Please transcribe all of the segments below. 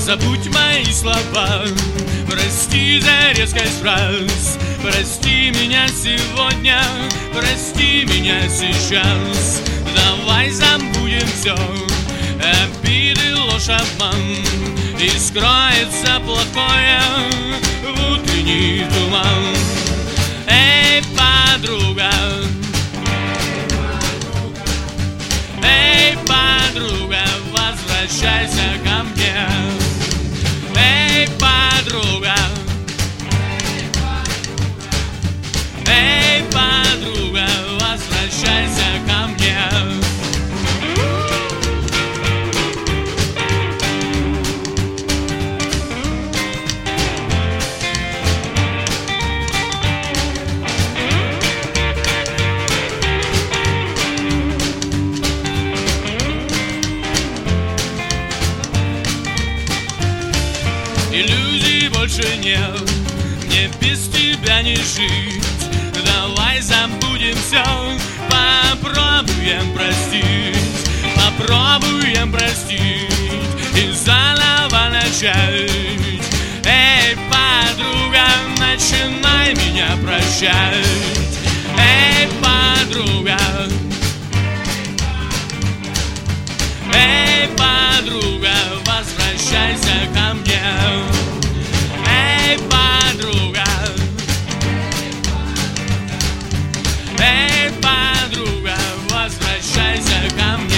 Забудь мои слова, прости за резкость фраз. Прости меня сегодня, прости меня сейчас. Давай забудем все, обиды, ложь, обман, и скроется плохое в утренний туман. Эй, подруга, эй, подруга, возвращайся ко мне. Эй, подруга, эй, подруга, возвращайся ко мне. Иллюзий больше нет, мне без тебя не жить. Давай забудем все, попробуем простить. Попробуем простить и заново начать. Эй, подруга, начинай меня прощать. Эй, подруга, эй, подруга, возвращайся ко мне. Эй, подруга, эй, подруга, возвращайся ко мне.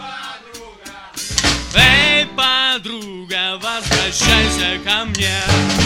Эй, подруга, возвращайся ко мне.